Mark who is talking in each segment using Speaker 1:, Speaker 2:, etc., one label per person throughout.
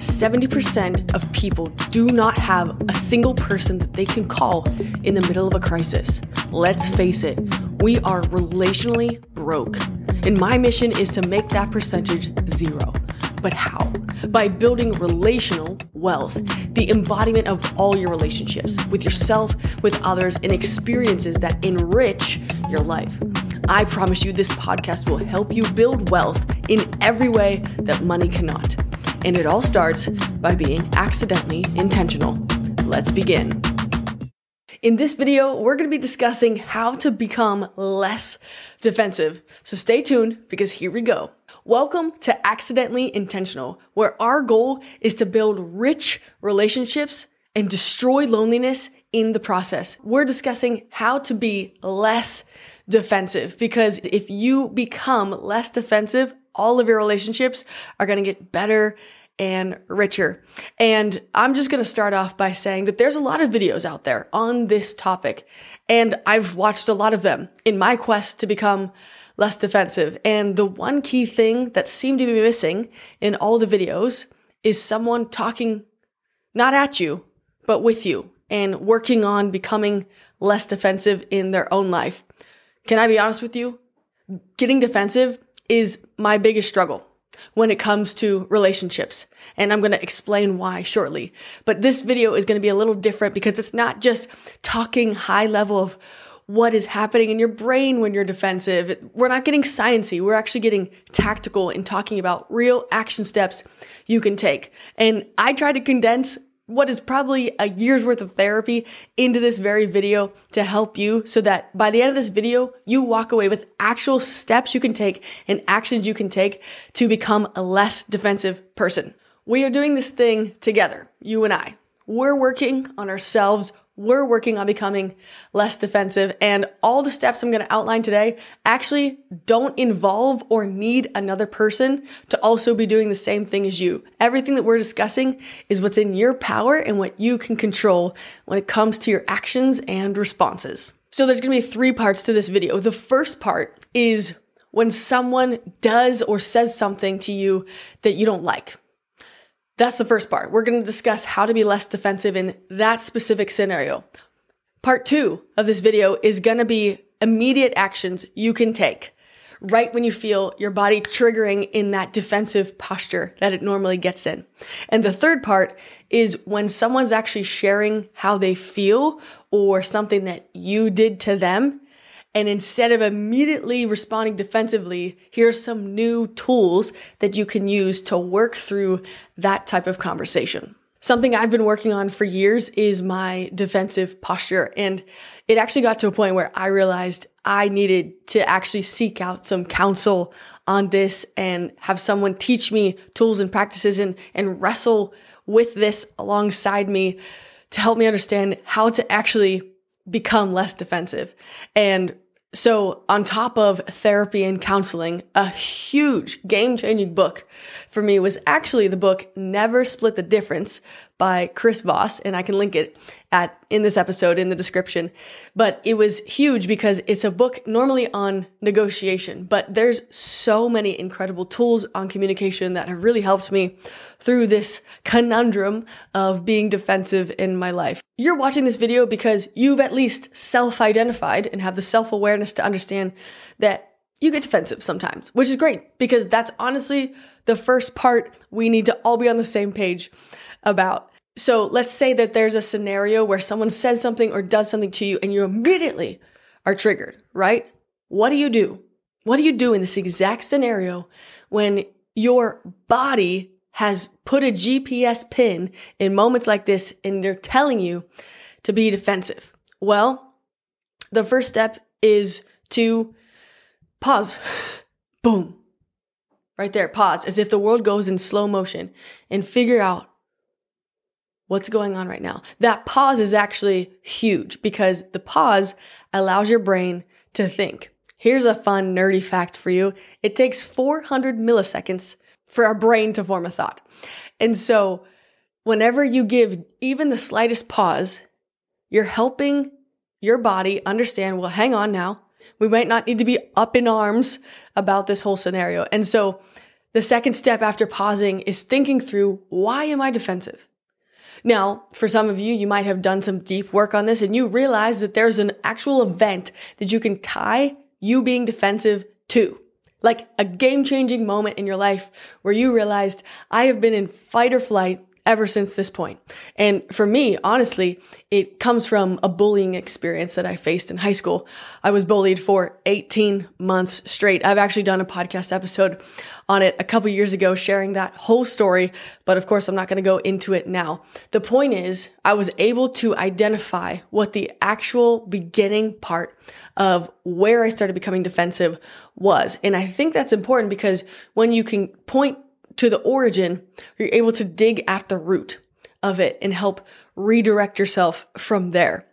Speaker 1: 70% of people do not have a single person that they can call in the middle of a crisis. Let's face it, we are relationally broke. And my mission is to make that percentage zero. But how? By building relational wealth, the embodiment of all your relationships with yourself, with others, and experiences that enrich your life. I promise you this podcast will help you build wealth in every way that money cannot. And it all starts by being accidentally intentional. Let's begin. In this video, we're going to be discussing how to become less defensive. So stay tuned because here we go. Welcome to Accidentally Intentional, where our goal is to build rich relationships and destroy loneliness in the process. We're discussing how to be less defensive because if you become less defensive, all of your relationships are going to get better and richer. And I'm just going to start off by saying that there's a lot of videos out there on this topic, and I've watched a lot of them in my quest to become less defensive. And the one key thing that seemed to be missing in all the videos is someone talking not at you, but with you and working on becoming less defensive in their own life. Can I be honest with you? Getting defensive is my biggest struggle when it comes to relationships. And I'm going to explain why shortly. But this video is going to be a little different because it's not just talking high level of what is happening in your brain when you're defensive. We're not getting sciencey. We're actually getting tactical and talking about real action steps you can take. And I try to condense what is probably a year's worth of therapy into this very video to help you so that by the end of this video, you walk away with actual steps you can take and actions you can take to become a less defensive person. We are doing this thing together, you and I. We're working on ourselves. We're working on becoming less defensive, and all the steps I'm going to outline today actually don't involve or need another person to also be doing the same thing as you. Everything that we're discussing is what's in your power and what you can control when it comes to your actions and responses. So there's going to be 3 parts to this video. The first part is when someone does or says something to you that you don't like. That's the first part. We're going to discuss how to be less defensive in that specific scenario. Part 2 of this video is going to be immediate actions you can take right when you feel your body triggering in that defensive posture that it normally gets in. And the third part is when someone's actually sharing how they feel or something that you did to them. And instead of immediately responding defensively, here's some new tools that you can use to work through that type of conversation. Something I've been working on for years is my defensive posture. And it actually got to a point where I realized I needed to actually seek out some counsel on this and have someone teach me tools and practices and wrestle with this alongside me to help me understand how to actually become less defensive. And so on top of therapy and counseling, a huge game-changing book for me was actually the book Never Split the Difference by Chris Voss, and I can link it in this episode in the description. But it was huge because it's a book normally on negotiation, but there's so many incredible tools on communication that have really helped me through this conundrum of being defensive in my life. You're watching this video because you've at least self-identified and have the self-awareness to understand that you get defensive sometimes, which is great because that's honestly the first part we need to all be on the same page about. So let's say that there's a scenario where someone says something or does something to you and you immediately are triggered, right? What do you do? What do you do in this exact scenario when your body has put a GPS pin in moments like this and they're telling you to be defensive? Well, the first step is to pause. Boom. Right there, pause, as if the world goes in slow motion and figure out what's going on right now. That pause is actually huge because the pause allows your brain to think. Here's a fun, nerdy fact for you. It takes 400 milliseconds for our brain to form a thought. And so whenever you give even the slightest pause, you're helping your body understand, well, hang on now. We might not need to be up in arms about this whole scenario. And so The second step after pausing is thinking through, why am I defensive? Now, for some of you, you might have done some deep work on this and you realize that there's an actual event that you can tie you being defensive to. Like a game-changing moment in your life where you realized, I have been in fight or flight ever since this point. And for me, honestly, it comes from a bullying experience that I faced in high school. I was bullied for 18 months straight. I've actually done a podcast episode on it a couple years ago, sharing that whole story. But of course, I'm not going to go into it now. The point is, I was able to identify what the actual beginning part of where I started becoming defensive was. And I think that's important because when you can point to the origin, you're able to dig at the root of it and help redirect yourself from there.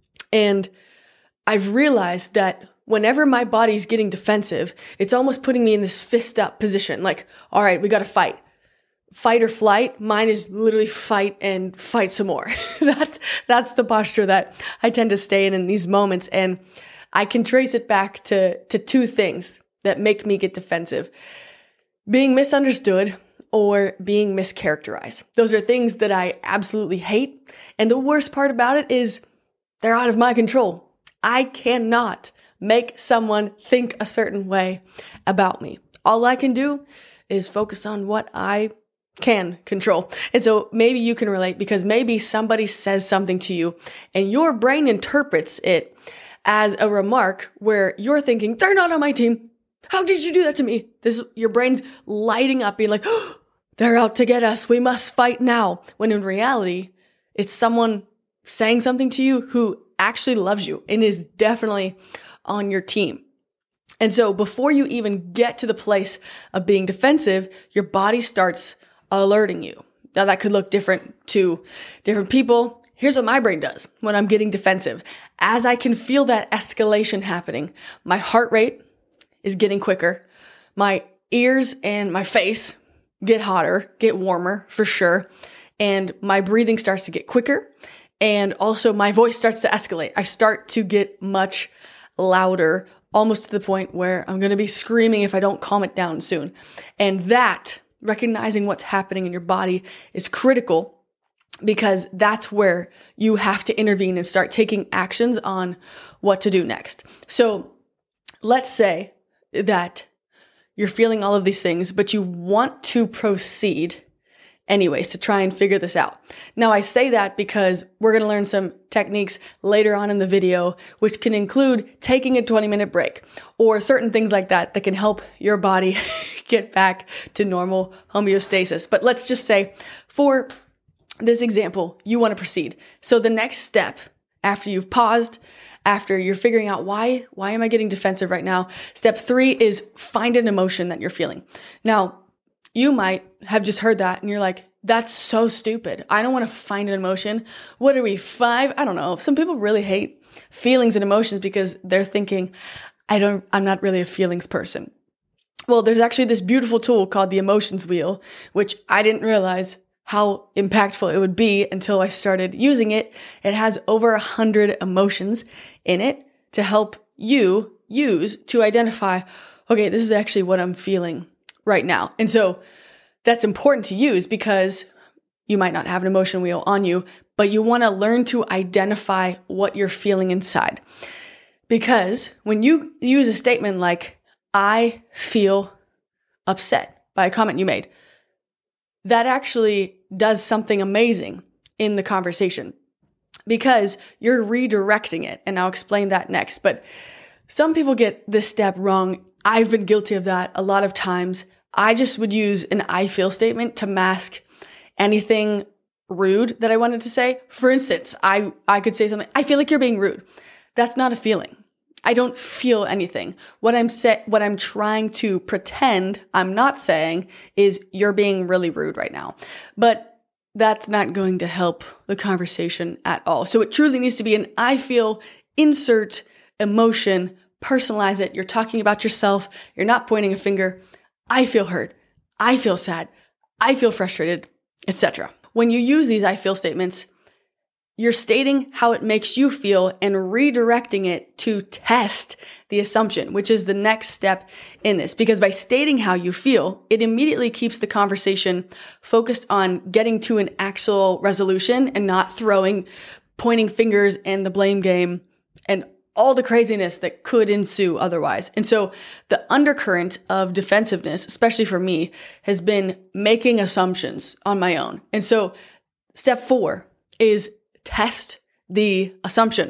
Speaker 1: And I've realized that whenever my body's getting defensive, it's almost putting me in this fist up position. Like, all right, we got to fight. Fight or flight. Mine is literally fight and fight some more. That's the posture that I tend to stay in these moments. And I can trace it back to two things that make me get defensive. Being misunderstood or being mischaracterized. Those are things that I absolutely hate. And the worst part about it is they're out of my control. I cannot make someone think a certain way about me. All I can do is focus on what I can control. And so maybe you can relate because maybe somebody says something to you and your brain interprets it as a remark where you're thinking, they're not on my team. How did you do that to me? Your brain's lighting up, being like, oh, they're out to get us. We must fight now. When in reality, it's someone saying something to you who actually loves you and is definitely on your team. And so before you even get to the place of being defensive, your body starts alerting you. Now that could look different to different people. Here's what my brain does when I'm getting defensive. As I can feel that escalation happening, my heart rate is getting quicker. My ears and my face get hotter, get warmer for sure. And my breathing starts to get quicker. And also my voice starts to escalate. I start to get much louder, almost to the point where I'm going to be screaming if I don't calm it down soon. And that, recognizing what's happening in your body, is critical because that's where you have to intervene and start taking actions on what to do next. So let's say that you're feeling all of these things, but you want to proceed anyways to try and figure this out. Now, I say that because we're going to learn some techniques later on in the video, which can include taking a 20-minute break or certain things like that that can help your body get back to normal homeostasis. But let's just say for this example, you want to proceed. So the next step after you've paused, after you're figuring out why am I getting defensive right now? Step 3 is find an emotion that you're feeling. Now, you might have just heard that and you're like, that's so stupid. I don't want to find an emotion. What are we, 5? I don't know. Some people really hate feelings and emotions because they're thinking, I'm not really a feelings person. Well, there's actually this beautiful tool called the emotions wheel, which I didn't realize how impactful it would be until I started using it. It has over 100 emotions in it to help you use to identify, okay, this is actually what I'm feeling right now. And so that's important to use because you might not have an emotion wheel on you, but you want to learn to identify what you're feeling inside. Because when you use a statement like, I feel upset by a comment you made, that actually does something amazing in the conversation because you're redirecting it. And I'll explain that next. But some people get this step wrong. I've been guilty of that a lot of times. I just would use an I feel statement to mask anything rude that I wanted to say. For instance, I could say something, I feel like you're being rude. That's not a feeling. I don't feel anything. What I'm trying to pretend I'm not saying is you're being really rude right now. But that's not going to help the conversation at all. So it truly needs to be an I feel, insert emotion, personalize it. You're talking about yourself. You're not pointing a finger. I feel hurt. I feel sad. I feel frustrated, etc. When you use these I feel statements, you're stating how it makes you feel and redirecting it to test the assumption, which is the next step in this. Because by stating how you feel, it immediately keeps the conversation focused on getting to an actual resolution and not pointing fingers and the blame game and all the craziness that could ensue otherwise. And so the undercurrent of defensiveness, especially for me, has been making assumptions on my own. And so step 4 is test the assumption.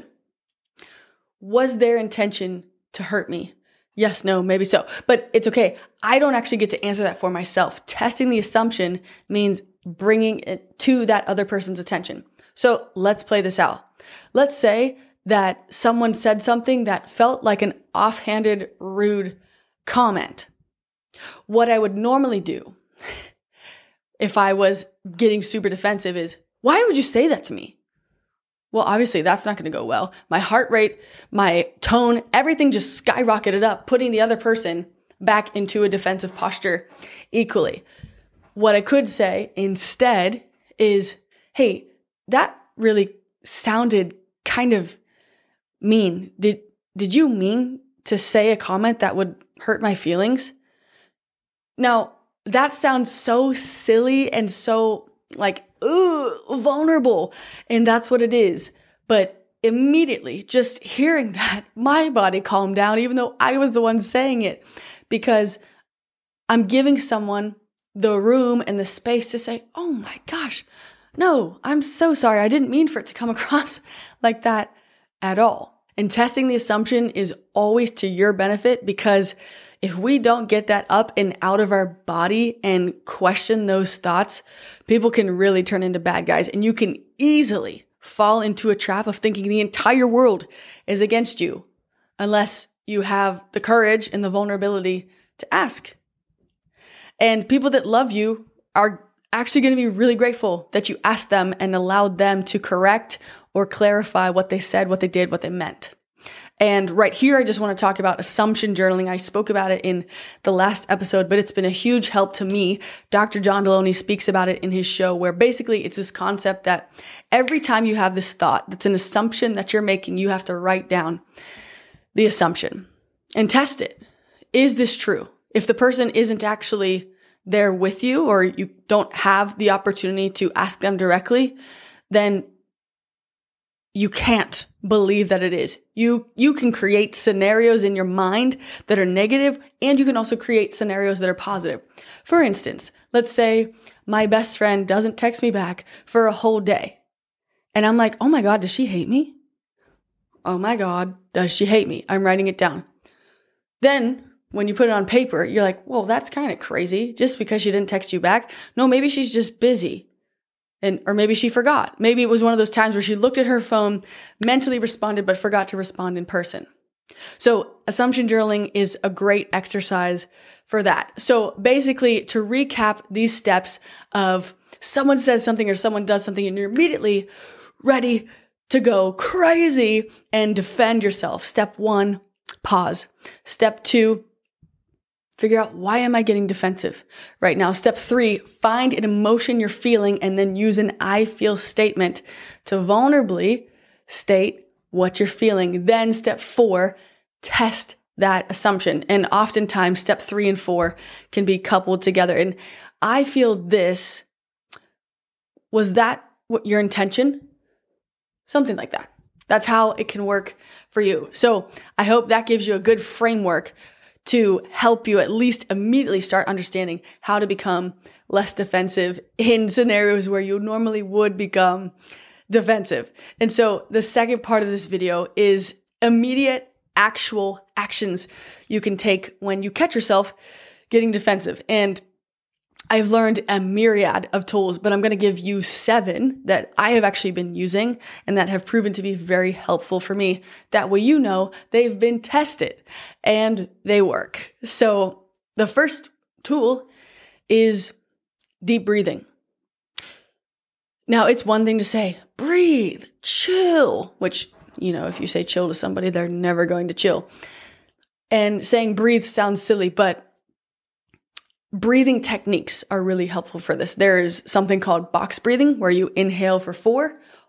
Speaker 1: Was their intention to hurt me? Yes, no, maybe so. But it's okay. I don't actually get to answer that for myself. Testing the assumption means bringing it to that other person's attention. So let's play this out. Let's say that someone said something that felt like an offhanded, rude comment. What I would normally do if I was getting super defensive is, why would you say that to me? Well, obviously that's not going to go well. My heart rate, my tone, everything just skyrocketed up, putting the other person back into a defensive posture equally. What I could say instead is, hey, that really sounded kind of mean. Did you mean to say a comment that would hurt my feelings? Now, that sounds so silly and so vulnerable. And that's what it is. But immediately, just hearing that, my body calmed down, even though I was the one saying it, because I'm giving someone the room and the space to say, oh my gosh, no, I'm so sorry. I didn't mean for it to come across like that at all. And testing the assumption is always to your benefit, because if we don't get that up and out of our body and question those thoughts, people can really turn into bad guys. And you can easily fall into a trap of thinking the entire world is against you, unless you have the courage and the vulnerability to ask. And people that love you are actually going to be really grateful that you asked them and allowed them to correct or clarify what they said, what they did, what they meant. And right here, I just want to talk about assumption journaling. I spoke about it in the last episode, but it's been a huge help to me. Dr. John Deloney speaks about it in his show, where basically it's this concept that every time you have this thought that's an assumption that you're making, you have to write down the assumption and test it. Is this true? If the person isn't actually there with you, or you don't have the opportunity to ask them directly, then you can't believe that it is. You can create scenarios in your mind that are negative, and you can also create scenarios that are positive. For instance, let's say my best friend doesn't text me back for a whole day. And I'm like, oh my God, does she hate me? Oh my God, does she hate me? I'm writing it down. Then when you put it on paper, you're like, well, that's kind of crazy just because she didn't text you back. No, maybe she's just busy. Or maybe she forgot. Maybe it was one of those times where she looked at her phone, mentally responded, but forgot to respond in person. So assumption journaling is a great exercise for that. So basically, to recap these steps of someone says something or someone does something and you're immediately ready to go crazy and defend yourself. Step 1, pause. Step 2, figure out, why am I getting defensive right now? Step 3, find an emotion you're feeling and then use an I feel statement to vulnerably state what you're feeling. Then step 4, test that assumption. And oftentimes step 3 and 4 can be coupled together. And I feel this, was that what your intention? Something like that. That's how it can work for you. So I hope that gives you a good framework to help you at least immediately start understanding how to become less defensive in scenarios where you normally would become defensive. And so the second part of this video is immediate actual actions you can take when you catch yourself getting defensive. And I've learned a myriad of tools, but I'm going to give you 7 that I have actually been using and that have proven to be very helpful for me. That way, you know, they've been tested and they work. So the first tool is deep breathing. Now, it's one thing to say, breathe, chill, which, you know, if you say chill to somebody, they're never going to chill. And saying breathe sounds silly, but breathing techniques are really helpful for this. There's something called box breathing, where you inhale for 4,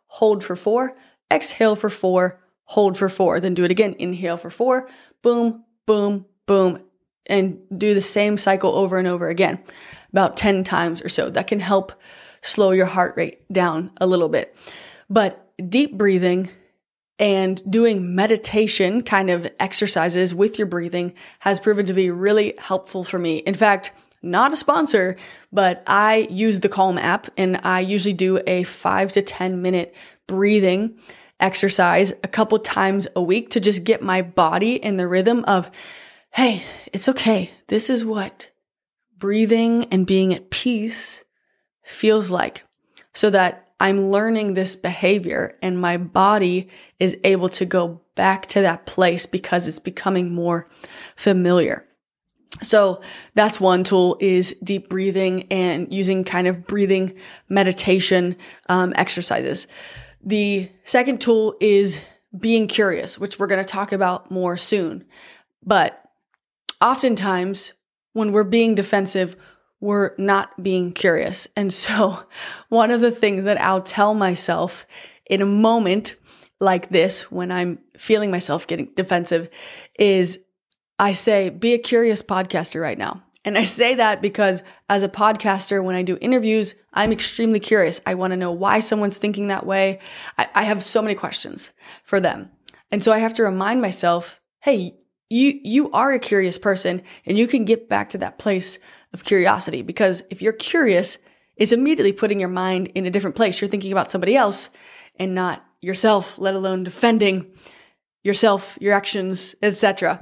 Speaker 1: hold for 4, exhale for 4, hold for 4. Then do it again. Inhale for 4, boom, boom, boom, and do the same cycle over and over again, about 10 times or so. That can help slow your heart rate down a little bit. But deep breathing and doing meditation kind of exercises with your breathing has proven to be really helpful for me. In fact, not a sponsor, but I use the Calm app, and I usually do a 5 to 10 minute breathing exercise a couple times a week to just get my body in the rhythm of, hey, it's okay. This is what breathing and being at peace feels like, so that I'm learning this behavior and my body is able to go back to that place because it's becoming more familiar. So that's one tool, is deep breathing and using kind of breathing meditation exercises. The second tool is being curious, which we're going to talk about more soon. But oftentimes when we're being defensive, we're not being curious. And so one of the things that I'll tell myself in a moment like this, when I'm feeling myself getting defensive, is I say, be a curious podcaster right now. And I say that because as a podcaster, when I do interviews, I'm extremely curious. I want to know why someone's thinking that way. I have so many questions for them. And so I have to remind myself, hey, you are a curious person, and you can get back to that place of curiosity, because if you're curious, it's immediately putting your mind in a different place. You're thinking about somebody else and not yourself, let alone defending yourself, your actions, etc.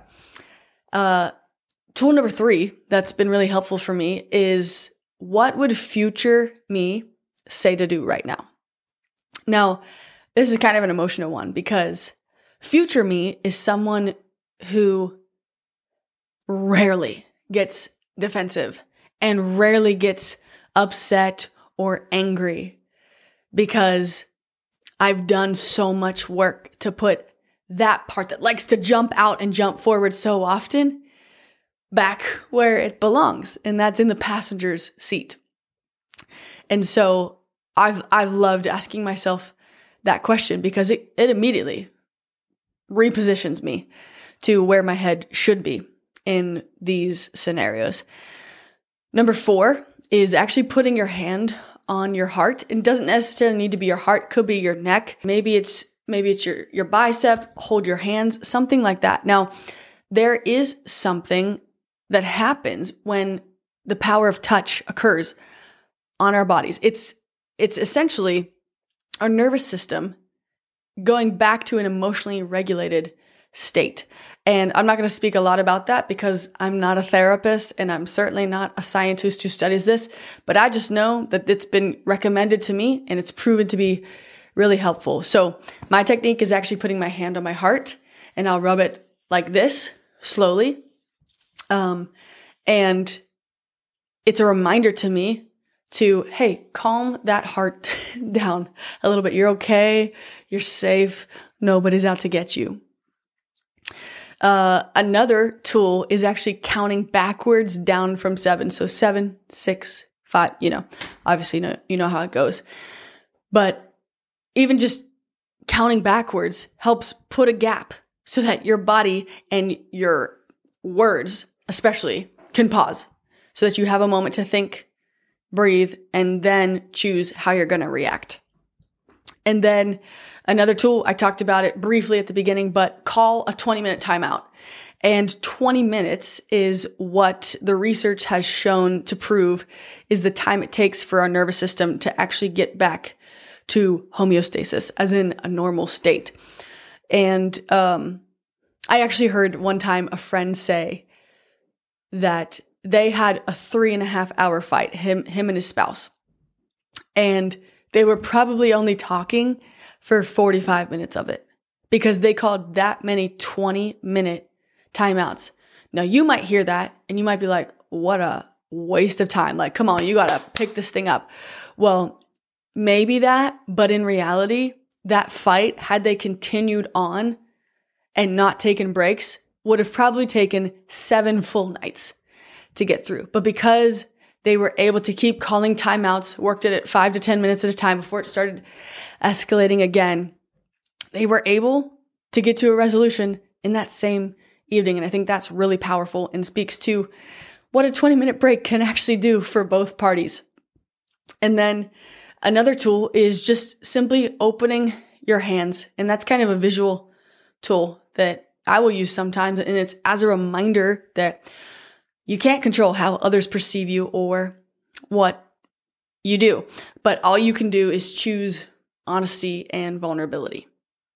Speaker 1: Tool number 3 that's been really helpful for me is, what would future me say to do right now? Now, this is kind of an emotional one, because future me is someone who rarely gets defensive and rarely gets upset or angry, because I've done so much work to put that part that likes to jump out and jump forward so often back where it belongs, and that's in the passenger's seat. And so I've loved asking myself that question, because it immediately repositions me to where my head should be in these scenarios. Number 4 is actually putting your hand on your heart. It doesn't necessarily need to be your heart, could be your neck. Maybe it's your bicep, hold your hands, something like that. Now, there is something that happens when the power of touch occurs on our bodies. It's essentially our nervous system going back to an emotionally regulated state. And I'm not going to speak a lot about that because I'm not a therapist and I'm certainly not a scientist who studies this, but I just know that it's been recommended to me and it's proven to be really helpful. So my technique is actually putting my hand on my heart and I'll rub it like this slowly. And it's a reminder to me to, hey, calm that heart down a little bit. You're okay. You're safe. Nobody's out to get you. Another tool is actually counting backwards down from 7. So 7, 6, 5, obviously you know how it goes. But even just counting backwards helps put a gap so that your body and your words especially can pause so that you have a moment to think, breathe, and then choose how you're going to react. And then another tool, I talked about it briefly at the beginning, but call a 20-minute timeout. And 20 minutes is what the research has shown to prove is the time it takes for our nervous system to actually get back to homeostasis, as in a normal state. And I actually heard one time a friend say that they had a 3.5-hour fight, him and his spouse. And they were probably only talking for 45 minutes of it because they called that many 20-minute timeouts. Now, you might hear that and you might be like, what a waste of time. Like, come on, you got to pick this thing up. Well, maybe that, but in reality, that fight, had they continued on and not taken breaks, would have probably taken 7 full nights to get through. But because They were able to keep calling timeouts, worked at it 5 to 10 minutes at a time before it started escalating again. They were able to get to a resolution in that same evening. And I think that's really powerful and speaks to what a 20-minute break can actually do for both parties. And then another tool is just simply opening your hands. And that's kind of a visual tool that I will use sometimes. And it's as a reminder that you can't control how others perceive you or what you do. But all you can do is choose honesty and vulnerability.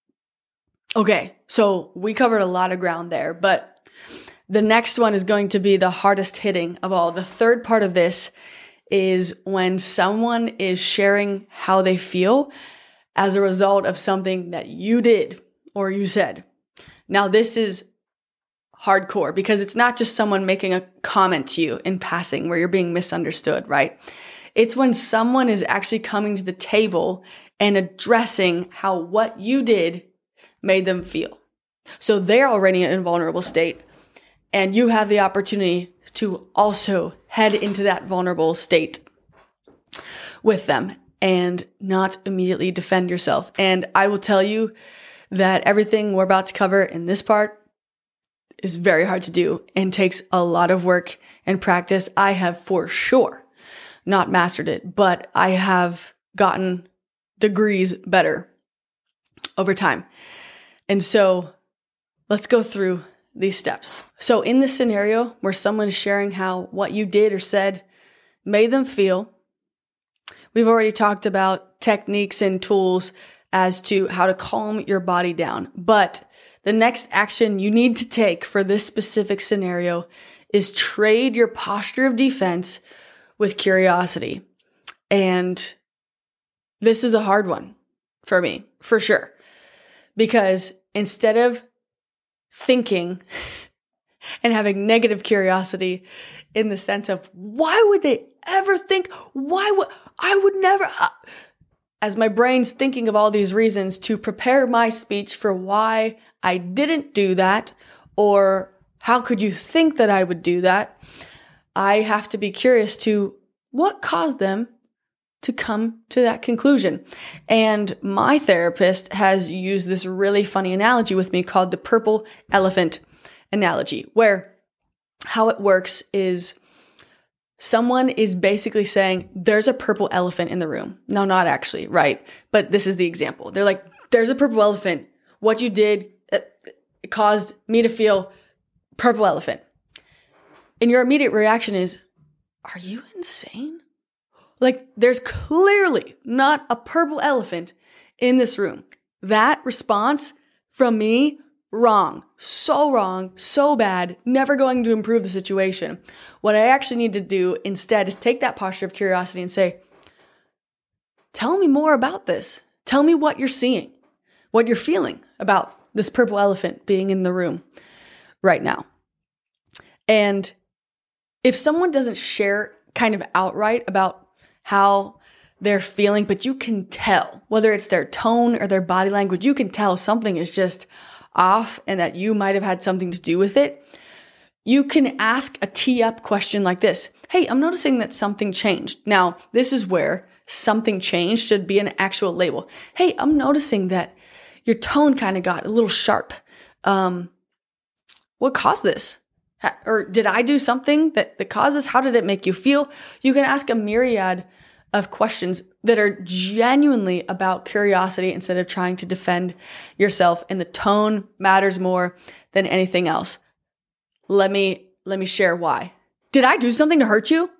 Speaker 1: Okay, so we covered a lot of ground there, but the next one is going to be the hardest hitting of all. The third part of this is when someone is sharing how they feel as a result of something that you did or you said. Now, this is hardcore because it's not just someone making a comment to you in passing where you're being misunderstood, right? It's when someone is actually coming to the table and addressing how what you did made them feel. So they're already in a vulnerable state, and you have the opportunity to also head into that vulnerable state with them and not immediately defend yourself. And I will tell you that everything we're about to cover in this part is very hard to do and takes a lot of work and practice. I have for sure not mastered it, but I have gotten degrees better over time. And so let's go through these steps. So in this scenario where someone is sharing how what you did or said made them feel, we've already talked about techniques and tools as to how to calm your body down. But the next action you need to take for this specific scenario is trade your posture of defense with curiosity. And this is a hard one for me, for sure. Because instead of thinking and having negative curiosity in the sense of, why would they ever think, I would never, as my brain's thinking of all these reasons to prepare my speech for why I didn't do that, or how could you think that I would do that? I have to be curious to what caused them to come to that conclusion. And my therapist has used this really funny analogy with me called the purple elephant analogy, where how it works is someone is basically saying, there's a purple elephant in the room. No, not actually, right? But this is the example. They're like, there's a purple elephant. What you did it caused me to feel purple elephant. And your immediate reaction is, are you insane? Like, there's clearly not a purple elephant in this room. That response from me, wrong, so bad, never going to improve the situation. What I actually need to do instead is take that posture of curiosity and say, tell me more about this. Tell me what you're seeing, what you're feeling about this purple elephant being in the room right now. And if someone doesn't share kind of outright about how they're feeling, but you can tell, whether it's their tone or their body language, you can tell something is just off and that you might have had something to do with it. You can ask a tee-up question like this. Hey, I'm noticing that something changed. Now, this is where something changed should be an actual label. Hey, I'm noticing that your tone kind of got a little sharp. What caused this? Or did I do something that caused this? How did it make you feel? You can ask a myriad of questions that are genuinely about curiosity instead of trying to defend yourself. And the tone matters more than anything else. Let me share why. Did I do something to hurt you?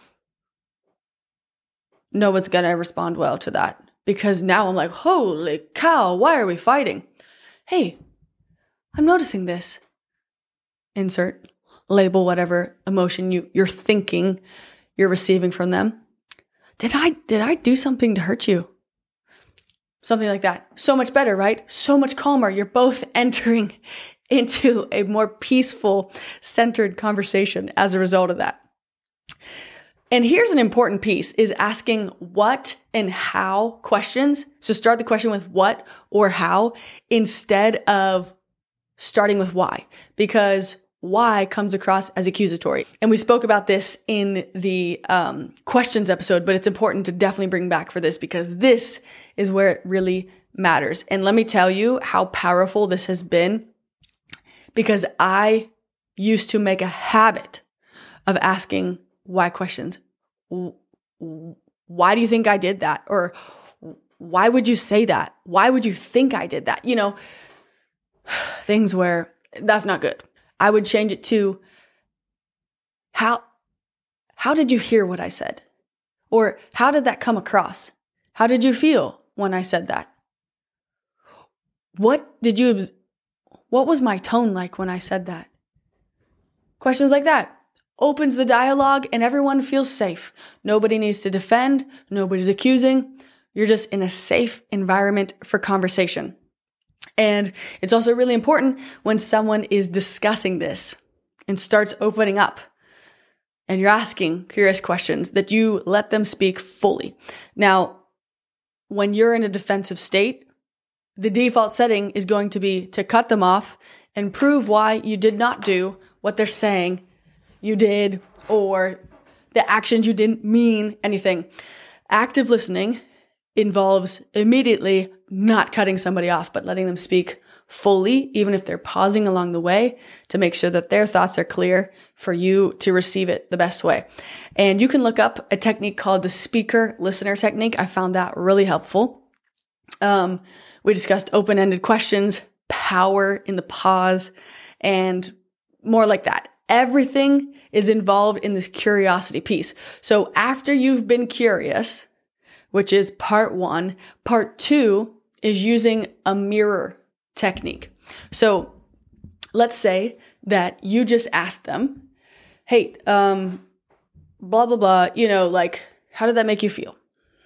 Speaker 1: No one's going to respond well to that because now I'm like, holy cow, why are we fighting? Hey, I'm noticing this. Insert, label whatever emotion you're thinking you're receiving from them. Did I do something to hurt you? Something like that. So much better, right? So much calmer. You're both entering into a more peaceful, centered conversation as a result of that. And here's an important piece is asking what and how questions. So start the question with what or how instead of starting with why. Because why comes across as accusatory. And we spoke about this in the questions episode, but it's important to definitely bring back for this because this is where it really matters. And let me tell you how powerful this has been because I used to make a habit of asking why questions. Why do you think I did that? Or why would you say that? Why would you think I did that? Things where that's not good. I would change it to how did you hear what I said? Or how did that come across? How did you feel when I said that? What was my tone like when I said that? Questions like that opens the dialogue and everyone feels safe. Nobody needs to defend. Nobody's accusing. You're just in a safe environment for conversation. And it's also really important when someone is discussing this and starts opening up and you're asking curious questions that you let them speak fully. Now, when you're in a defensive state, the default setting is going to be to cut them off and prove why you did not do what they're saying you did or the actions you didn't mean anything. Active listening involves immediately not cutting somebody off, but letting them speak fully, even if they're pausing along the way to make sure that their thoughts are clear for you to receive it the best way. And you can look up a technique called the speaker listener technique. I found that really helpful. We discussed open-ended questions, power in the pause, and more like that. Everything is involved in this curiosity piece. So after you've been curious, which is part 1, part 2 is using a mirror technique. So let's say that you just asked them, hey, blah, blah, blah, how did that make you feel?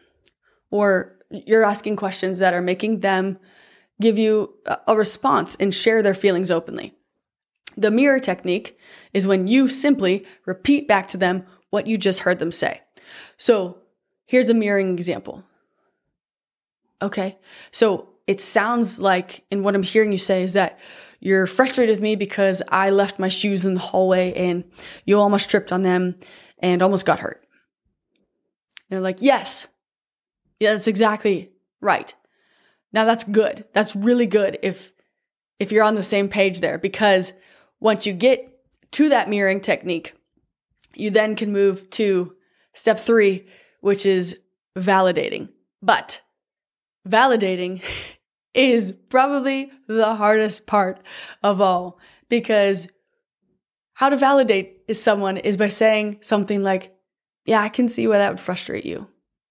Speaker 1: Or you're asking questions that are making them give you a response and share their feelings openly. The mirror technique is when you simply repeat back to them what you just heard them say. So here's a mirroring example. Okay, so it sounds like, and what I'm hearing you say is that you're frustrated with me because I left my shoes in the hallway and you almost tripped on them and almost got hurt. They're like, yes. Yeah, that's exactly right. Now that's good. That's really good if you're on the same page there, because once you get to that mirroring technique, you then can move to step 3, which is validating. But validating is probably the hardest part of all, because how to validate someone is by saying something like, yeah, I can see why that would frustrate you.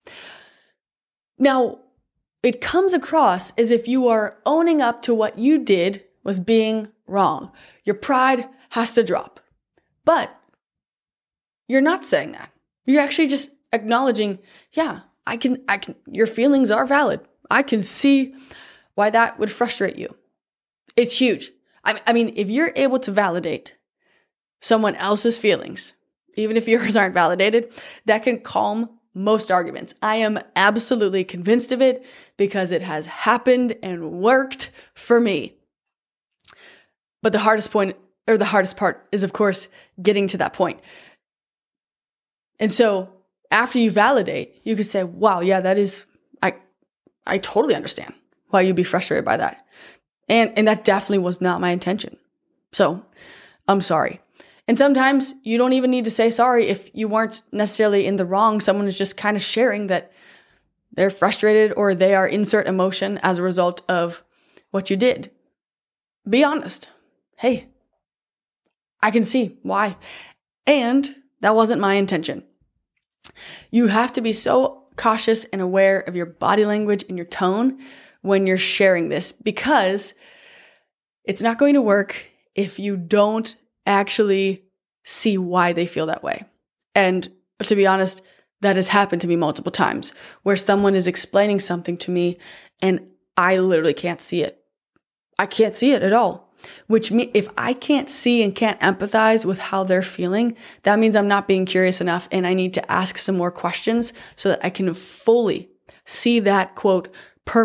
Speaker 1: Now, it comes across as if you are owning up to what you did was being wrong. Your pride has to drop. But you're not saying that. You're actually just acknowledging, yeah, I can, your feelings are valid. I can see why that would frustrate you. It's huge. I mean, if you're able to validate someone else's feelings, even if yours aren't validated, that can calm most arguments. I am absolutely convinced of it because it has happened and worked for me. But the hardest part is, of course, getting to that point. And so after you validate, you could say, wow, yeah, that is, I totally understand why you'd be frustrated by that. And that definitely was not my intention. So I'm sorry. And sometimes you don't even need to say sorry if you weren't necessarily in the wrong. Someone is just kind of sharing that they're frustrated or they are insert emotion as a result of what you did. Be honest. Hey, I can see why. And that wasn't my intention. You have to be so cautious and aware of your body language and your tone when you're sharing this, because it's not going to work if you don't actually see why they feel that way. And to be honest, that has happened to me multiple times where someone is explaining something to me and I literally can't see it. I can't see it at all. Which means if I can't see and can't empathize with how they're feeling, that means I'm not being curious enough and I need to ask some more questions so that I can fully see that, quote,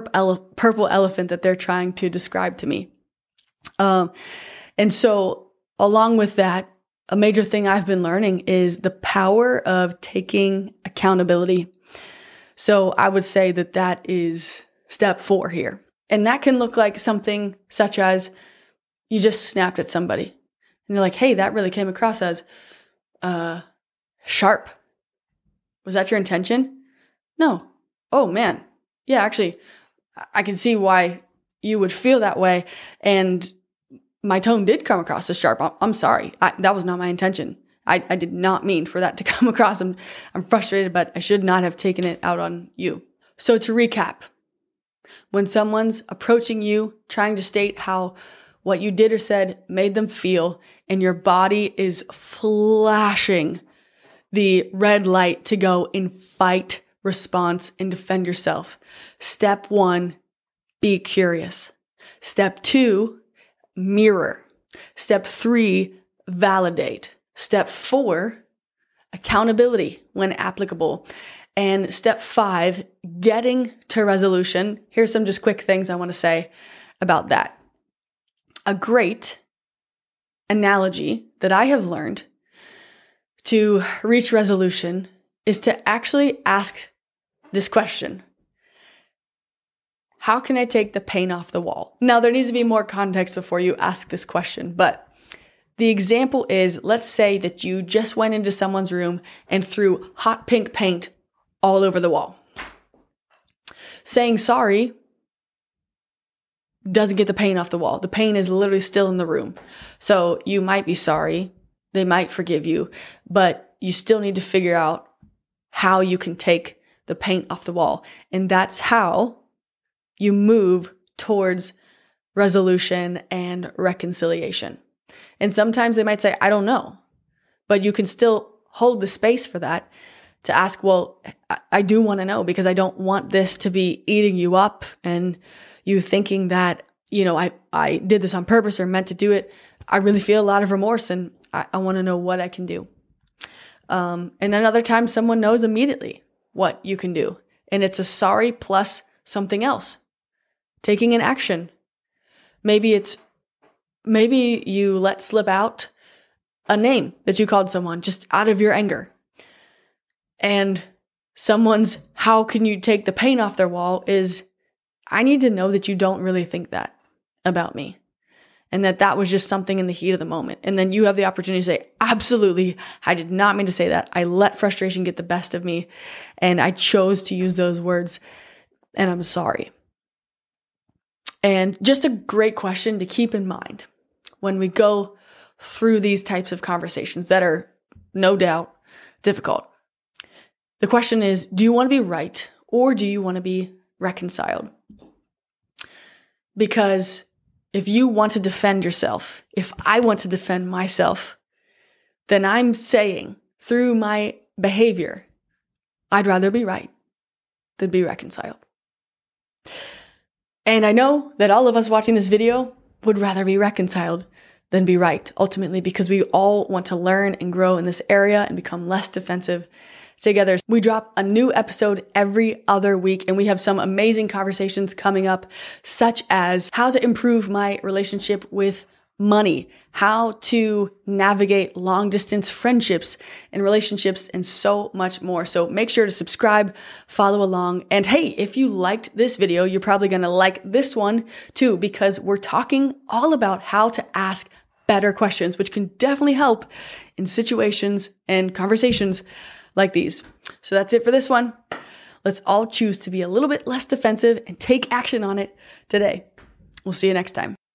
Speaker 1: purple elephant that they're trying to describe to me. And so Along with that, a major thing I've been learning is the power of taking accountability. So I would say that that is step 4 here. And that can look like something such as you just snapped at somebody and you're like, hey, that really came across as sharp. Was that your intention? No. Oh man. Yeah, actually, I can see why you would feel that way. And my tone did come across as sharp. I'm sorry. That was not my intention. I did not mean for that to come across. I'm frustrated, but I should not have taken it out on you. So to recap, when someone's approaching you, trying to state how what you did or said made them feel, and your body is flashing the red light to go in fight, response, and defend yourself. Step 1, be curious. Step 2, mirror. Step 3, validate. Step 4, accountability when applicable. And step 5, getting to resolution. Here's some just quick things I want to say about that. A great analogy that I have learned to reach resolution is to actually ask this question. How can I take the paint off the wall? Now, there needs to be more context before you ask this question, but the example is, let's say that you just went into someone's room and threw hot pink paint all over the wall. Saying sorry doesn't get the paint off the wall. The paint is literally still in the room. So you might be sorry, they might forgive you, but you still need to figure out how you can take the paint off the wall. And that's how you move towards resolution and reconciliation. And sometimes they might say, I don't know, but you can still hold the space for that to ask, well, I do want to know because I don't want this to be eating you up and you thinking that, I did this on purpose or meant to do it. I really feel a lot of remorse and I want to know what I can do. And then other times someone knows immediately what you can do. And it's a sorry plus something else. Taking an action. Maybe you let slip out a name that you called someone just out of your anger. And someone's, how can you take the paint off their wall is, I need to know that you don't really think that about me. And that was just something in the heat of the moment. And then you have the opportunity to say, absolutely, I did not mean to say that. I let frustration get the best of me. And I chose to use those words. And I'm sorry. And just a great question to keep in mind when we go through these types of conversations that are no doubt difficult. The question is, do you want to be right or do you want to be reconciled? Because if you want to defend yourself, if I want to defend myself, then I'm saying through my behavior, I'd rather be right than be reconciled. And I know that all of us watching this video would rather be reconciled than be right, ultimately, because we all want to learn and grow in this area and become less defensive together. We drop a new episode every other week, and we have some amazing conversations coming up, such as how to improve my relationship with money, how to navigate long distance friendships and relationships, and so much more. So make sure to subscribe, follow along. And hey, if you liked this video, you're probably going to like this one too, because we're talking all about how to ask better questions, which can definitely help in situations and conversations like these. So that's it for this one. Let's all choose to be a little bit less defensive and take action on it today. We'll see you next time.